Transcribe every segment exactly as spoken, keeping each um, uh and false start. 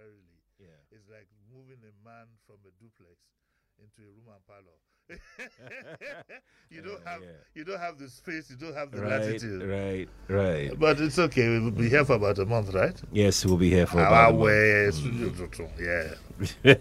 unnecessarily. Yeah. It's like moving a man from a duplex into a room and parlor. you don't Uh, have yeah. you don't have the space, you don't have the Right, latitude. right, right. But it's okay. We'll be here for about a month, right? Yes, we'll be here for Our about a way, month. yeah.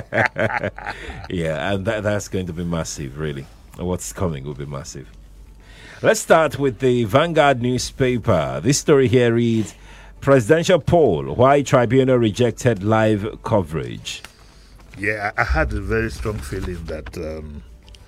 Yeah, and that, that's going to be massive, really. What's coming will be massive. Let's start with the Vanguard newspaper. This story here reads, Presidential poll, why tribunal rejected live coverage. Yeah, I, I had a very strong feeling that um,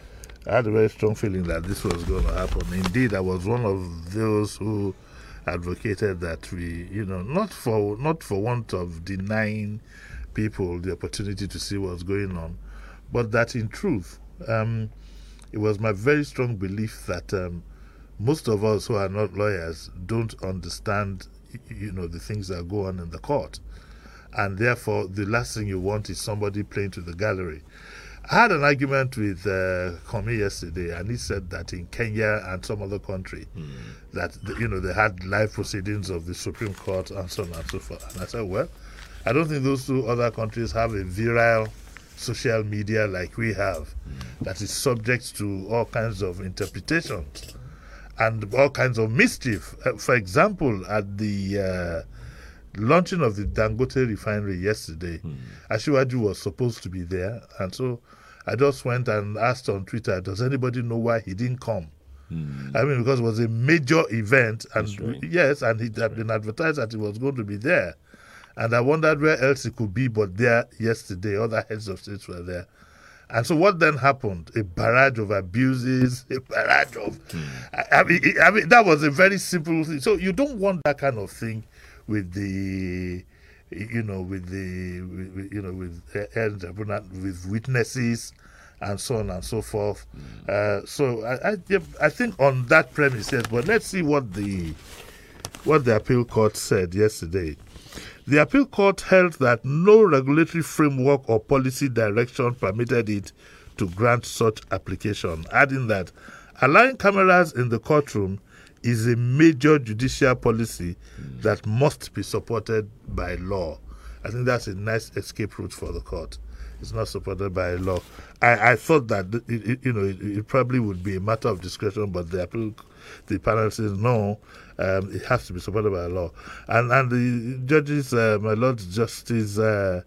I had a very strong feeling that this was going to happen. Indeed, I was one of those who advocated that we, you know, not for not for want of denying people the opportunity to see what's going on, but that in truth, um, it was my very strong belief that um, most of us who are not lawyers don't understand, you know, the things that go on in the court. And therefore, the last thing you want is somebody playing to the gallery. I had an argument with uh, Komi yesterday, and he said that in Kenya and some other country, mm. that, you know, they had live proceedings of the Supreme Court and so on and so forth. And I said, well, I don't think those two other countries have a virile social media like we have, mm. that is subject to all kinds of interpretations and all kinds of mischief. Uh, for example, at the... Uh, launching of the Dangote refinery yesterday, mm. Asiwaju was supposed to be there, and so I just went and asked on Twitter, does anybody know why he didn't come? Mm. I mean, because it was a major event, and right. yes, and he had right. been advertised that he was going to be there. And I wondered where else he could be but there yesterday. Other heads of states were there. And so what then happened? A barrage of abuses, a barrage of... Mm. I, I, mean, I mean, that was a very simple thing. So you don't want that kind of thing with the, you know, with the, with, you know, with uh, with witnesses and so on and so forth. Mm. Uh, so I, I, I think on that premise, yes. But let's see what the, what the appeal court said yesterday. The appeal court held that no regulatory framework or policy direction permitted it to grant such application, adding that allowing cameras in the courtroom is a major judicial policy mm. that must be supported by law. I think that's a nice escape route for the court. It's not supported by law. I, I thought that it, it, you know it, it probably would be a matter of discretion, but the appeal, the panel says no, um, it has to be supported by law. And and the judges, uh, my Lord Justice uh,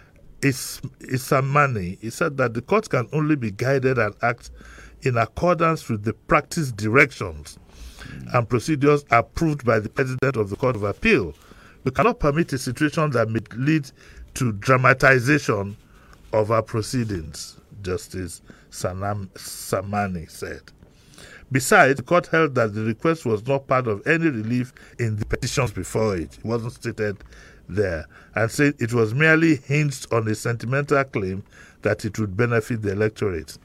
Is Isamani, he said that the court can only be guided and act in accordance with the practice directions and procedures approved by the President of the Court of Appeal. We cannot permit a situation that may lead to dramatization of our proceedings, Justice Sanam Samani said. Besides, the court held that the request was not part of any relief in the petitions before it. It wasn't stated there, and said it was merely hinged on a sentimental claim that it would benefit the electorate.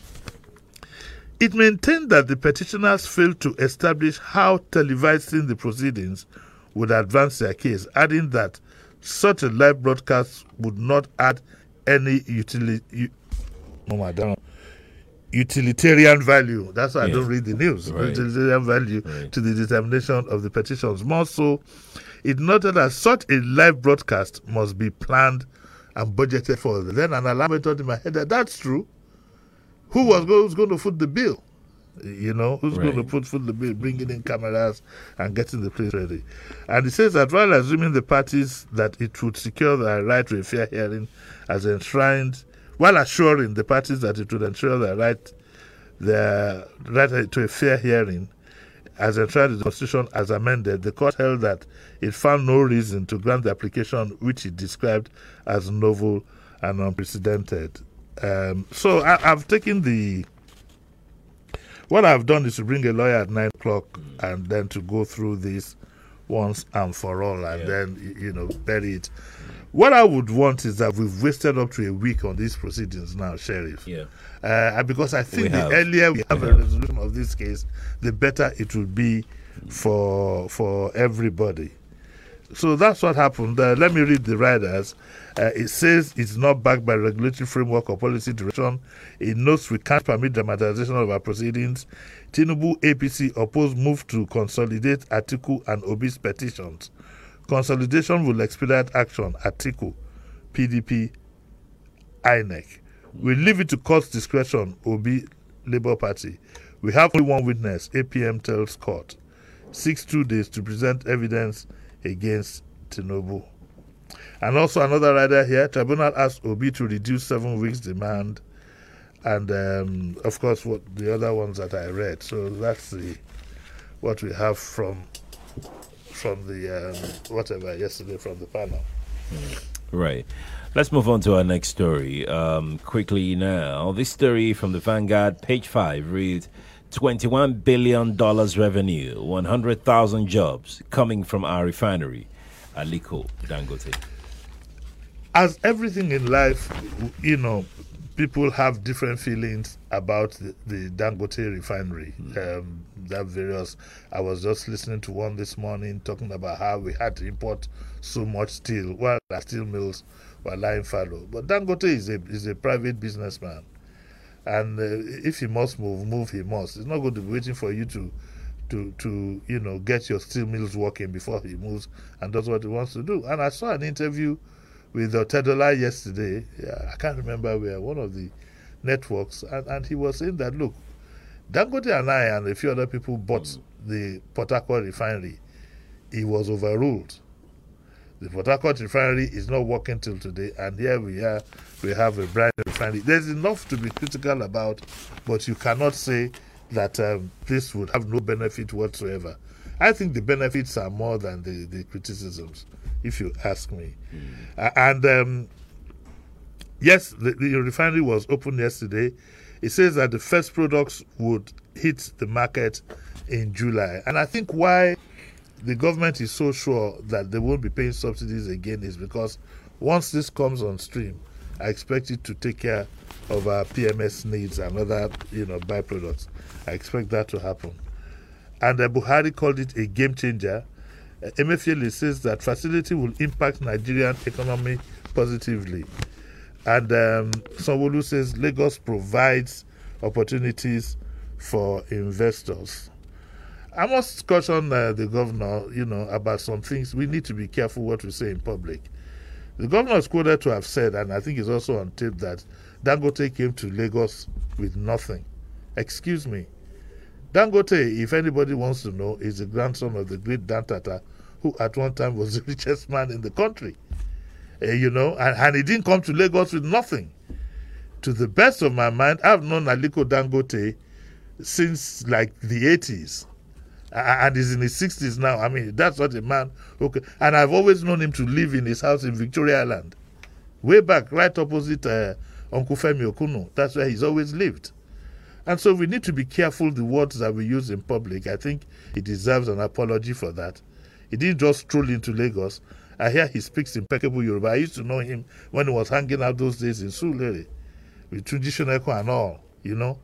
It maintained that the petitioners failed to establish how televising the proceedings would advance their case, adding that such a live broadcast would not add any utility, oh utilitarian value. That's why yeah. I don't read the news. Right. Utilitarian value right. to the determination of the petitions. More so, it noted that such a live broadcast must be planned and budgeted for. Then an alarm went on in my head that that's true. Who was who's going to foot the bill? You know, who's right. going to put foot the bill, bringing in cameras and getting the place ready? And it says that while assuming the parties that it would secure the right to a fair hearing as enshrined, while assuring the parties that it would ensure their right, their right to a fair hearing as enshrined in the Constitution as amended, the court held that it found no reason to grant the application, which it described as novel and unprecedented. Um, so I, I've taken the, what I've done is to bring a lawyer at nine o'clock mm. and then to go through this once and for all and yeah. then, you know, bury it. Mm. What I would want is that we've wasted up to a week on these proceedings now, Sheriff. Yeah. Uh, because I think we the have. earlier we have we a have. resolution of this case, the better it will be for for everybody. So that's what happened. Uh, let me read the riders. Uh, it says it's not backed by regulatory framework or policy direction. It notes we can't permit dramatization of our proceedings. Tinubu A P C opposed move to consolidate Atiku and Obi's petitions. Consolidation will expedite action, Atiku. P D P, I N E C. We leave it to court's discretion, Obi, Labour Party. We have only one witness, A P M tells court. Six two days to present evidence against Tinubu. And also another rider here, tribunal asked Obi to reduce seven weeks demand. And um, of course, what the other ones that I read. So that's the what we have from from the um, whatever yesterday from the panel. Right. Let's move on to our next story. Um, quickly now, this story from the Vanguard, page five, reads twenty-one billion dollars revenue, one hundred thousand jobs coming from our refinery, Aliko Dangote. As everything in life, you know, people have different feelings about the, the Dangote refinery. Mm. Um, that various. I was just listening to one this morning talking about how we had to import so much steel while our steel mills were lying fallow. But Dangote is a is a private businessman, and uh, if he must move, move he must. He's not going to be waiting for you to, to to you know get your steel mills working before he moves and does what he wants to do. And I saw an interview with Otedola yesterday. Yeah, I can't remember where, one of the networks, and, and he was saying that, look, Dangote and I and a few other people bought mm. the Port Harcourt refinery. It was overruled. The Port Harcourt refinery is not working till today, and here we are, we have a brand new refinery. There's enough to be critical about, but you cannot say that um, this would have no benefit whatsoever. I think the benefits are more than the, the criticisms, if you ask me. Mm. Uh, and um, yes, the, the refinery was opened yesterday. It says that the first products would hit the market in July. And I think why the government is so sure that they won't be paying subsidies again is because once this comes on stream, I expect it to take care of our P M S needs and other, you know, byproducts. I expect that to happen. And uh, Buhari called it a game changer. Uh, Emefiele says that facility will impact Nigerian economy positively. And um, Sanwo-Olu says Lagos provides opportunities for investors. I must caution uh, the governor, you know, about some things. We need to be careful what we say in public. The governor is quoted to have said, and I think it's also on tape, that Dangote came to Lagos with nothing. Excuse me. Dangote, if anybody wants to know, is the grandson of the great Dan Tata, who at one time was the richest man in the country. Uh, you know, and, and he didn't come to Lagos with nothing. To the best of my mind, I've known Aliko Dangote since like the eighties. And he's in his sixties now. I mean, that's what a man who can, and I've always known him to live in his house in Victoria Island. Way back, right opposite uh, Uncle Femi Okuno. That's where he's always lived. And so we need to be careful the words that we use in public. I think he deserves an apology for that. He didn't just stroll into Lagos. I hear he speaks impeccable Yoruba. I used to know him when he was hanging out those days in Surulere with Tunji Shoneko and all, you know.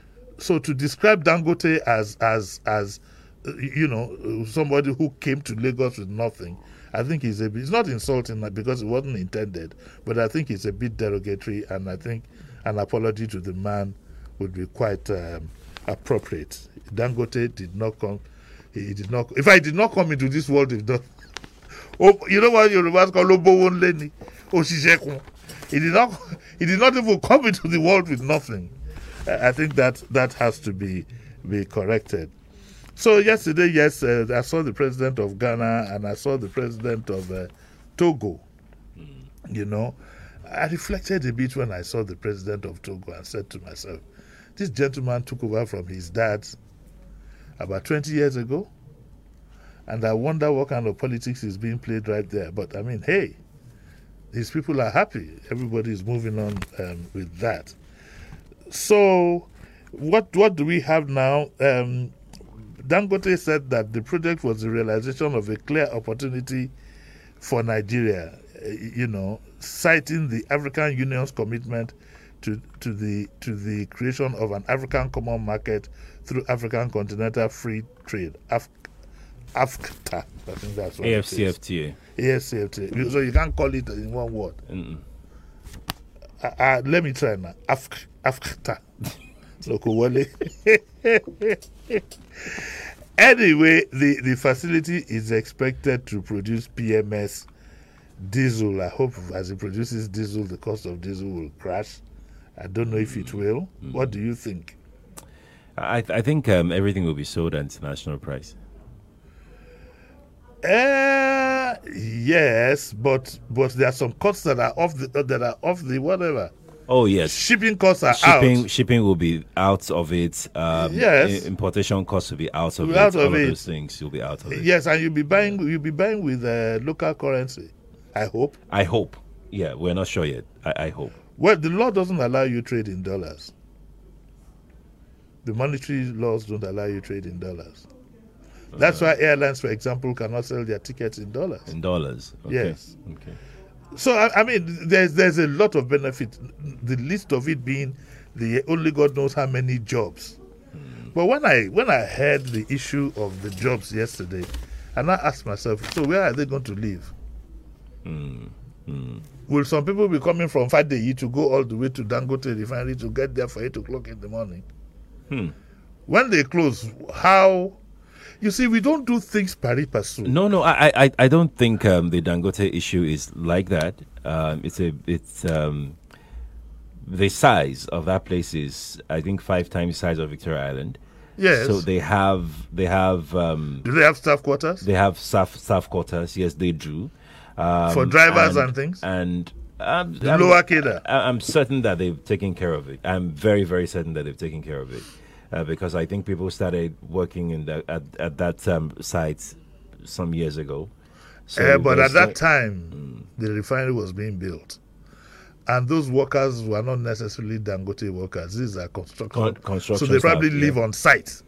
So to describe Dangote as, as, as you know, somebody who came to Lagos with nothing, I think it's a bit, it's not insulting because it wasn't intended, but I think it's a bit derogatory, and I think an apology to the man would be quite um, appropriate. Dangote did not come, he did not, if I did not come into this world, if not, oh, you know what Yorubas call Lobo Leni, Oshishekun. He did not, he did not even come into the world with nothing. I think that that has to be be corrected. So yesterday, yes, uh, I saw the president of Ghana and I saw the president of uh, Togo. Mm. You know, I reflected a bit when I saw the president of Togo and said to myself, this gentleman took over from his dad about twenty years ago. And I wonder what kind of politics is being played right there. But I mean, hey, these people are happy. Everybody is moving on um, with that. So what what do we have now? Um, Dangote said that the project was the realization of a clear opportunity for Nigeria, uh, you know, citing the African Union's commitment to, to the to the creation of an African common market through African Continental Free Trade, Af- AfCFTA. I think that's what A F C F T A. A F C F T A. So you can't call it in one word. Uh, uh, let me try now. Af- AfCFTA. Anyway, the, the facility is expected to produce P M S Diesel, I hope as it produces diesel, the cost of diesel will crash. I don't know if it will. Mm. What do you think? I, I think um, everything will be sold at international price. Uh, yes, but but there are some costs that are off the that are off the whatever. Oh yes, shipping costs are shipping, out. Shipping will be out of it. Um, yes, importation costs will be out of will it. Out All of, of it. those things will be out of it. Yes, and you'll be buying you'll be buying with uh, local currency. I hope. I hope. Yeah, we're not sure yet. I, I hope. Well, the law doesn't allow you trade in dollars. The monetary laws don't allow you trade in dollars. That's why airlines, for example, cannot sell their tickets in dollars. In dollars, okay. Yes. Okay. So I, I mean, there's there's a lot of benefit. The least of it being the only God knows how many jobs. Mm. But when I when I heard the issue of the jobs yesterday, and I asked myself, so where are they going to live? Mm. Mm. Will some people be coming from Fadeyi to go all the way to Dangote Refinery to get there for eight o'clock in the morning? Hmm. When they close, how? You see, we don't do things pari passu. No, no, I, I, I don't think um, the Dangote issue is like that. Um, it's a, it's um, the size of that place is, I think, five times the size of Victoria Island. Yes. So they have, they have. Um, do they have staff quarters? They have staff staff quarters. Yes, they do. Um, For drivers and, and things. And um, the I'm, lower cadre. I'm certain that they've taken care of it. I'm very, very certain that they've taken care of it. Uh, because I think people started working in the, at, at that um, site some years ago. So uh, but at that time, mm. the refinery was being built. And those workers were not necessarily Dangote workers. These are construction. Con- construction so they probably staff, live yeah. on site.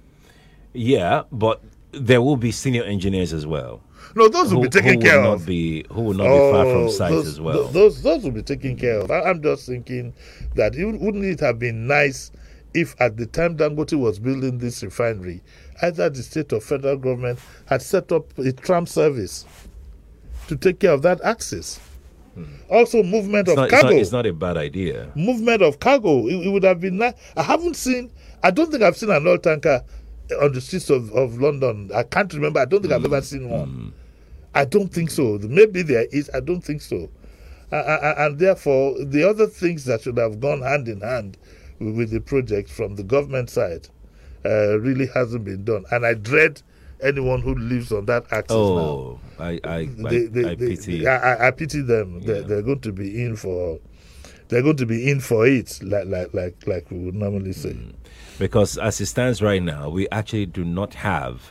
Yeah, but there will be senior engineers as well. No, those will who, be taken care will of. Not be, who will not oh, be far from site those, as well. Those, those will be taken care of. I, I'm just thinking that it, wouldn't it have been nice if at the time Dangote was building this refinery, either the state or federal government had set up a tram service to take care of that access. Hmm. Also, movement it's of not, cargo. It's not, it's not a bad idea. Movement of cargo. It, it would have been nice. I haven't seen, I don't think I've seen an oil tanker on the streets of, of London. I can't remember. I don't think mm. I've ever seen one. Mm. I don't think so. Maybe there is. I don't think so. Uh, uh, and therefore, the other things that should have gone hand in hand with the project from the government side uh, really hasn't been done. And I dread anyone who lives on that axis oh, now. I, I, they, they, I, I they, pity. I, I, I pity them. Yeah. They're, they're going to be in for. They're going to be in for it, like like like like we would normally say. Mm. Because as it stands right now, we actually do not have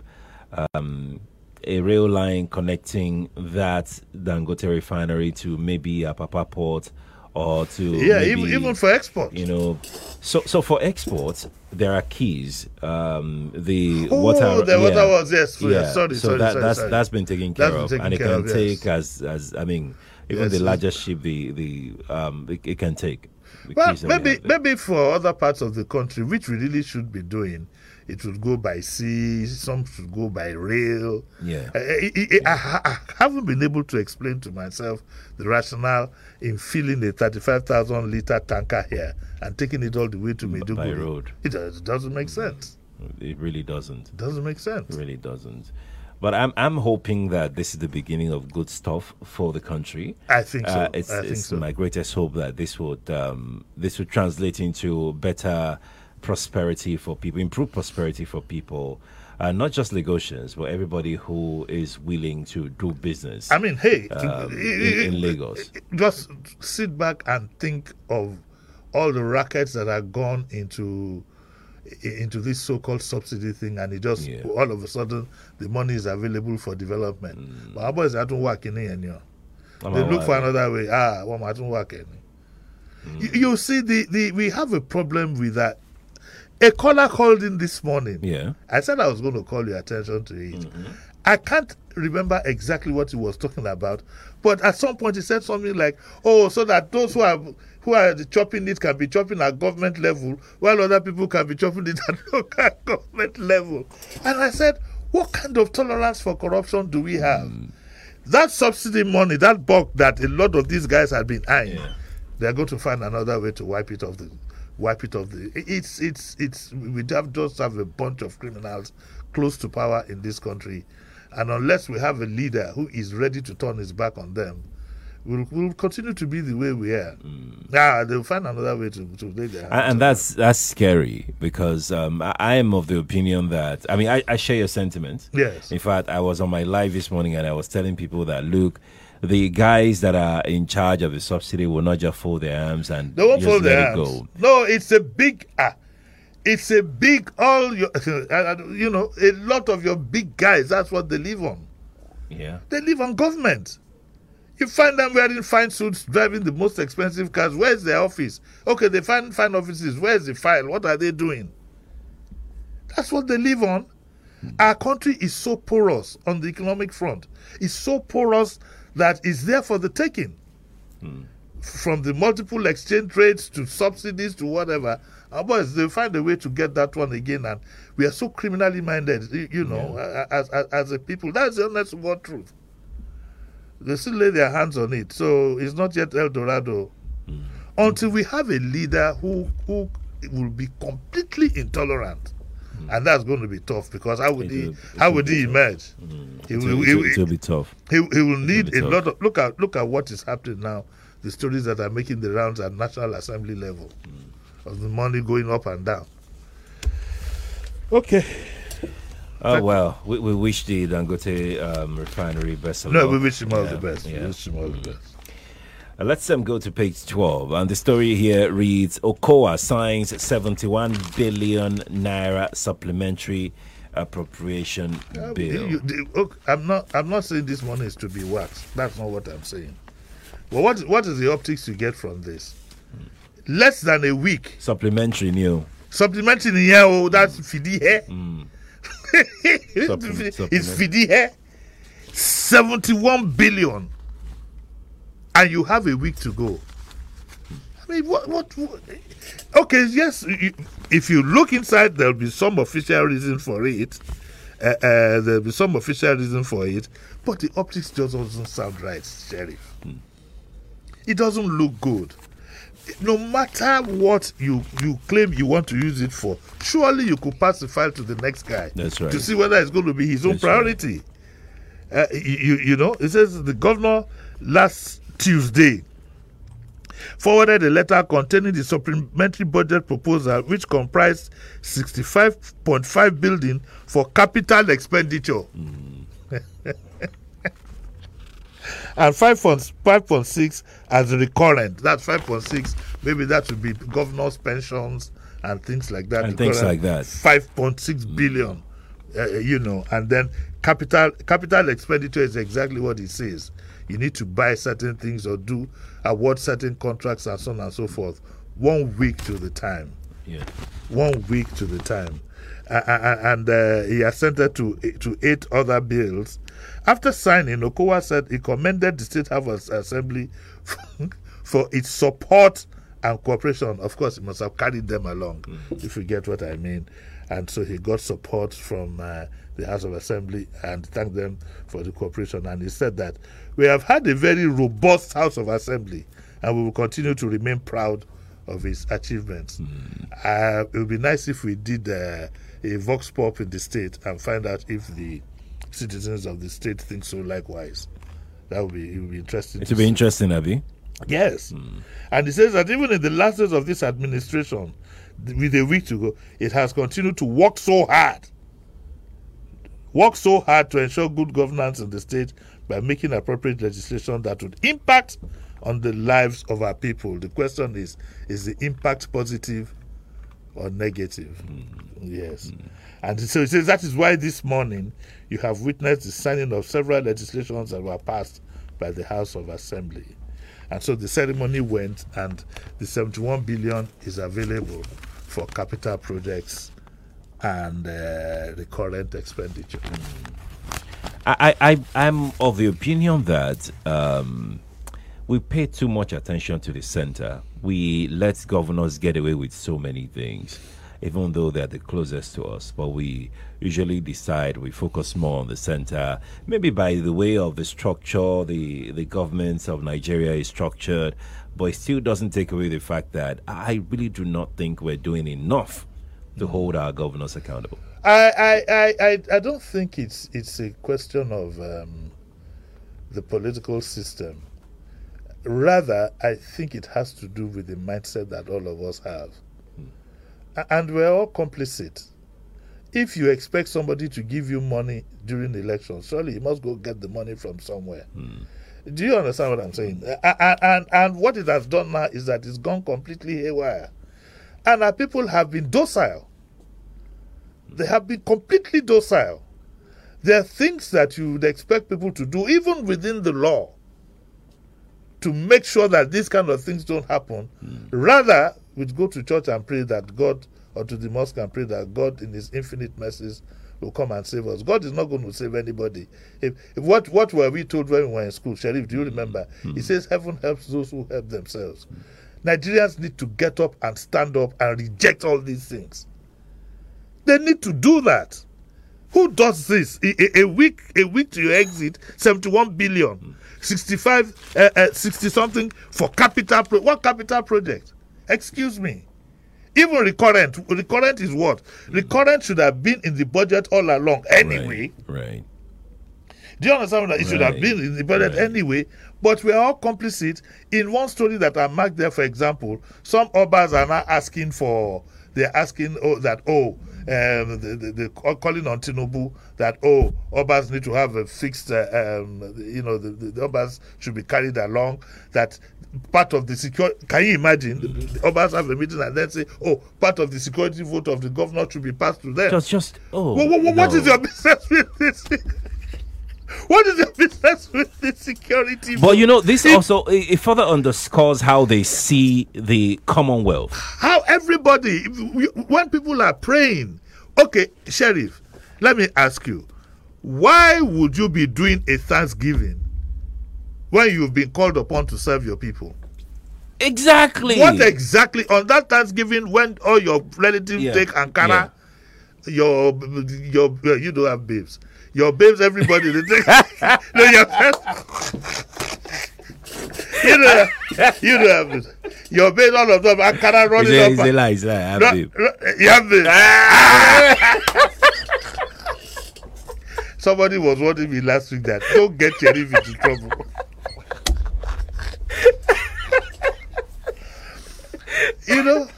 um, a rail line connecting that Dangote refinery to maybe a Apapa port. Or to yeah, maybe, even even for export, you know, so so for exports there are keys. Um, the oh, water, the water yeah, was yes, yeah. sorry, so sorry, that, sorry, that's sorry. that's been taken care that's of, taken and it care can of, take yes. as as I mean, even yes, the largest ship, the the um, it, it can take. Well, maybe maybe for other parts of the country, which we really should be doing. It would go by sea, some should go by rail. Yeah. I, I, I, I haven't been able to explain to myself the rationale in filling a thirty-five thousand litre tanker here and taking it all the way to Maiduguri. By road. It, it doesn't make sense. It really doesn't. It doesn't make sense. It really doesn't. But I'm I'm hoping that this is the beginning of good stuff for the country. I think so. Uh, it's I think it's so. my greatest hope that this would um, this would translate into better prosperity for people, improve prosperity for people, uh, not just Lagosians, but everybody who is willing to do business. I mean, hey, um, in, in, in Lagos. Just sit back and think of all the rackets that are gone into into this so-called subsidy thing, and it just yeah. all of a sudden the money is available for development. Mm. But our boys are not working in here. They look for another way. Ah, one more don't work any. Mm. You, you see, the, the we have a problem with that. A caller called in this morning. Yeah. I said I was going to call your attention to it. Mm-hmm. I can't remember exactly what he was talking about, but at some point he said something like, "Oh, so that those who are who are chopping it can be chopping at government level, while other people can be chopping it at local government level." And I said, "What kind of tolerance for corruption do we have?" Mm. That subsidy money, that buck that a lot of these guys have been eyeing, yeah. they're going to find another way to wipe it off the. Wipe it off the. It's it's it's. We have just have a bunch of criminals close to power in this country, and unless we have a leader who is ready to turn his back on them, We'll, we'll continue to be the way we are. Mm. Ah, they'll find another way to, to make their hands. And, and that's that's scary because um, I, I am of the opinion that, I mean, I, I share your sentiment. Yes. In fact, I was on my live this morning and I was telling people that, look, the guys that are in charge of the subsidy will not just fold their arms and they won't just fold let their it arms. go. No, it's a big, ah, it's a big, all your, you know, a lot of your big guys, that's what they live on. Yeah. They live on government. You find them wearing fine suits, driving the most expensive cars. Where's their office? Okay, they find fine offices. Where's the file? What are they doing? That's what they live on. Mm. Our country is so porous on the economic front. It's so porous that it's there for the taking. Mm. From the multiple exchange rates to subsidies to whatever. Our boys, they find a way to get that one again. And we are so criminally minded, you, you know, yeah. as, as, as a people. That's the honest word truth. They still lay their hands on it. So it's not yet El Dorado. Mm. Until we have a leader who who will be completely intolerant. Mm. And that's going to be tough because how would it he will, how would he emerge? Mm. He will, it will, he will, it will be tough. He, he will need a tough. lot of look at look at what is happening now. The stories that are making the rounds at National Assembly level mm. of the money going up and down. Okay. Oh, well, we, we wish the Dangote um, refinery best of no, luck. we wish him all yeah, the best. Yeah. We wish him all the best. Uh, let's um, go to page twelve. And the story here reads, Okowa signs seventy-one billion naira supplementary appropriation uh, bill. You, you, look, I'm not I'm not saying this money is to be waxed. That's not what I'm saying. But what, what is the optics you get from this? Mm. Less than a week. Supplementary new. Supplementary new, oh, that's fidi here. Mm. It's fidi here. seventy-one billion. And you have a week to go. I mean, what, what, what? Okay, yes, you, if you look inside, there'll be some official reason for it. Uh, uh, there'll be some official reason for it. But the optics just doesn't sound right, Sheriff. Hmm. It doesn't look good. No matter what you, you claim you want to use it for, surely you could pass the file to the next guy. That's right. To see whether it's going to be his own That's priority. Right. Uh, you, you know, it says the governor last Tuesday forwarded a letter containing the supplementary budget proposal, which comprised sixty-five point five billion for capital expenditure. Mm. And five point six as recurrent. That's five point six. Maybe that would be governor's pensions and things like that. And things like that. five point six mm. billion, uh, you know. And then capital capital expenditure is exactly what it says. You need to buy certain things or do award certain contracts and so on and so forth. One week to the time. Yeah. One week to the time. Uh, and uh, he assented to to eight other bills. After signing, Okowa said he commended the State House Assembly for its support and cooperation. Of course, he must have carried them along, mm-hmm. if you get what I mean. And so he got support from uh, the House of Assembly and thanked them for the cooperation. And he said that we have had a very robust House of Assembly and we will continue to remain proud of its achievements. Mm. Uh, it would be nice if we did uh, a vox pop in the state and find out if the citizens of the state think so likewise. That would be, it would be interesting. It would be see. interesting, Abi. Yes. Mm. And he says that even in the last days of this administration, with a week to go, it has continued to work so hard. Work so hard to ensure good governance in the state by making appropriate legislation that would impact on the lives of our people. The question is, is the impact positive or negative? Mm. Yes. Mm. And so it says that is why this morning you have witnessed the signing of several legislations that were passed by the House of Assembly. And so the ceremony went, and the seventy-one billion is available for capital projects and uh, the current expenditure. Mm. I, I, I'm of the opinion that um, we pay too much attention to the center. We let governors get away with so many things, even though they're the closest to us. But we usually decide we focus more on the center, maybe by the way of the structure, the, the government of Nigeria is structured, but it still doesn't take away the fact that I really do not think we're doing enough to mm. hold our governors accountable. I, I, I, I don't think it's it's a question of um, the political system. Rather, I think it has to do with the mindset that all of us have. Mm. And we're all complicit. If you expect somebody to give you money during the election, surely you must go get the money from somewhere. Mm. Do you understand what I'm saying? And, and, and what it has done now is that it's gone completely haywire. And our people have been docile. They have been completely docile. There are things that you would expect people to do, even within the law, to make sure that these kind of things don't happen. Mm. Rather, we'd go to church and pray that God, or to the mosque and pray that God in his infinite mercies will come and save us. God is not going to save anybody. If, if what, what were we told when we were in school? Sharif, do you remember? Mm. He says heaven helps those who help themselves. Mm. Nigerians need to get up and stand up and reject all these things. They need to do that. Who does this? A, a, a week a week to your exit, seventy-one billion, mm. sixty-five, uh, uh, sixty something for capital. Pro- what capital project? Excuse me. Even recurrent. Recurrent is what? Mm. Recurrent should have been in the budget all along anyway. Right. right. Do you understand that? It right. should have been in the budget right. anyway. But we are all complicit. In one story that I marked there, for example, some Obas are now asking for, they're asking oh, that, oh, um, the, the, the calling on Tinubu that, oh, Obas need to have a fixed, uh, um, you know, the, the, the Obas should be carried along, that part of the security, can you imagine, the, the Obas have a meeting and then say, oh, part of the security vote of the governor should be passed to them. Just, just, oh. What, what, what, no. what is your business with this? What is your business with the security? But vote? You know, this it, also it further underscores how they see the Commonwealth. How everybody, when people are praying, okay, Sheriff, let me ask you, why would you be doing a Thanksgiving when you've been called upon to serve your people? Exactly. What exactly on that Thanksgiving when all your relatives yeah. take Ankara, yeah. your your you don't have babes. Your babes, everybody, they take. No, your you know, you know, have your babes, all of them, Ankara running it's a, up. It's a lie, it's a lie. I have babe. You have babes. Ah! Somebody was warning me last week that don't get Sheriff into trouble. You know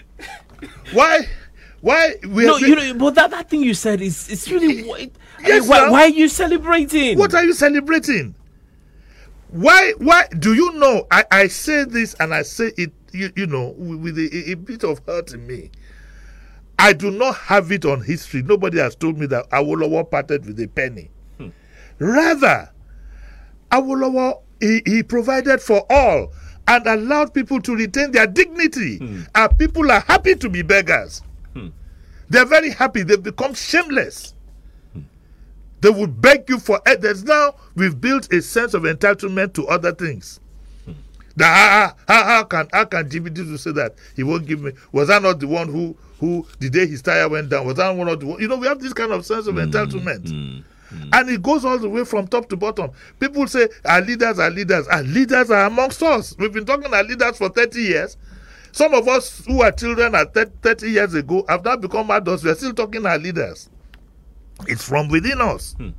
why? Why we no, been, you know, but that, that thing you said is it's really. Yes, why, why are you celebrating? What are you celebrating? Why? Why do you know? I, I say this and I say it. You, you know, with a, a bit of hurt in me. I do not have it on history. Nobody has told me that Awolowo parted with a penny. Hmm. Rather, Awolowo he, he provided for all and allowed people to retain their dignity. Hmm. And people are happy to be beggars. Hmm. They're very happy. They've become shameless. Hmm. They would beg you for others. Now we've built a sense of entitlement to other things. Hmm. That how, how, how can how can G B D say that he won't give me? Was I not the one who who the day his tire went down? Was I one of the one? You know, we have this kind of sense of hmm. entitlement. Hmm. Mm. And it goes all the way from top to bottom. People say our leaders are leaders. Our leaders are amongst us. We've been talking our leaders for thirty years. Some of us who are children at thirty years ago have now become adults. We are still talking our leaders. It's from within us. Mm.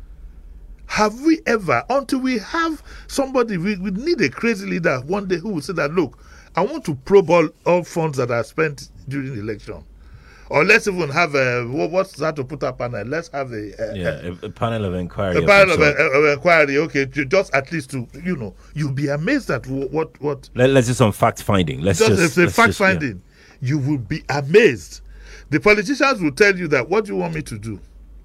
Have we ever, until we have somebody, we, we need a crazy leader one day who will say that, look, I want to probe all, all funds that are spent during the election. Or let's even have a, what's that to put up panel? Let's have a, a, yeah, a, a panel of inquiry. A panel of, of, of inquiry, okay, just at least to, you know, you'll be amazed at what. what Let, let's do some fact finding. Let's just, just let's fact just, finding. Yeah. You will be amazed. The politicians will tell you that, what do you want me to do?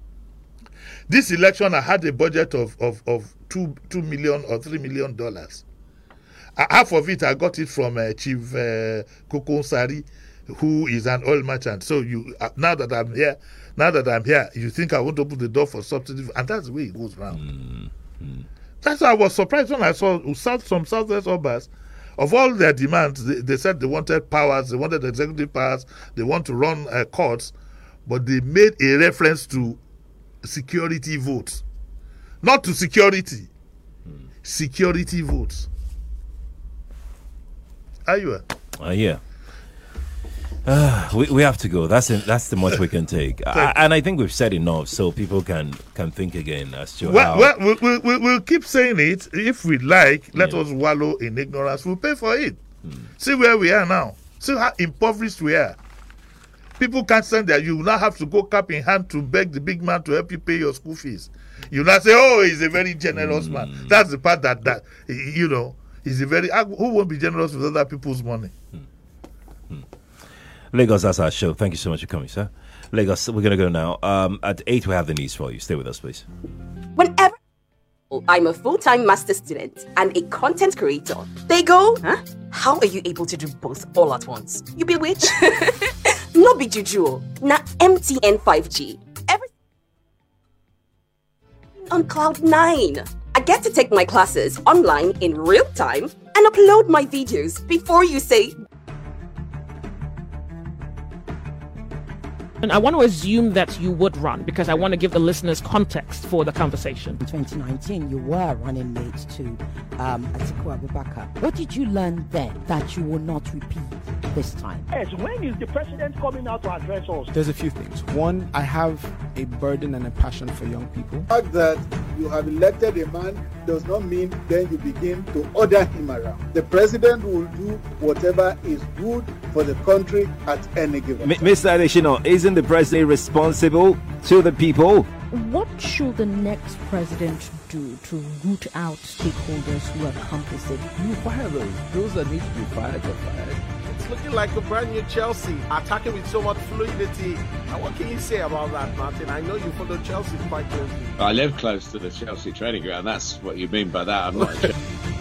This election, I had a budget of, of, of two, two million or three million dollars. Half of it, I got it from uh, Chief uh, Kokonsari, who is an oil merchant. So you uh, now that I'm here, now that I'm here, you think I want to open the door for subsidy, and that's the way it goes round. Mm-hmm. That's why I was surprised when I saw South, some Southwest Obas, of all their demands, they, they said they wanted powers, they wanted executive powers, they want to run uh, courts, but they made a reference to security votes, not to security, mm. security votes. Are you? Uh, yeah. Uh, we, we have to go. That's in, that's the much we can take. I, and I think we've said enough so people can, can think again as to well, how... Well, we'll, we'll, we'll, we'll keep saying it. If we like, let yeah. us wallow in ignorance. We'll pay for it. Hmm. See where we are now. See how impoverished we are. People can't send that. You now have to go cap in hand to beg the big man to help you pay your school fees. You now say, oh, he's a very generous mm. man. That's the part that, that you know, he's a very... Who won't be generous with other people's money? Mm. Mm. Lagos, that's our show. Thank you so much for coming, sir. Lagos, we're going to go now. Um, at eight, we have the news for you. Stay with us, please. Whenever I'm a full-time master student and a content creator, they go, huh? How are you able to do both all at once? You bewitch? No be juju. Na M T N five G. Everything on cloud nine. I get to take my classes online in real time and upload my videos before you say... And I want to assume that you would run because I want to give the listeners context for the conversation. In twenty nineteen, you were running mate to um, Atiku Abubakar. What did you learn then that you will not repeat this time? Yes, when is the president coming out to address us? There's a few things. One, I have a burden and a passion for young people. The fact that you have elected a man does not mean then you begin to order him around. The president will do whatever is good for the country at any given time. Mister Adeshino, isn't the president responsible to the people? What should the next president do to root out stakeholders who are complicit? You fire those. Those that need to be fired are fired. It's looking like a brand new Chelsea, attacking with so much fluidity. And what can you say about that, Martin? I know you follow Chelsea quite closely. I live close to the Chelsea training ground. That's what you mean by that. I'm not.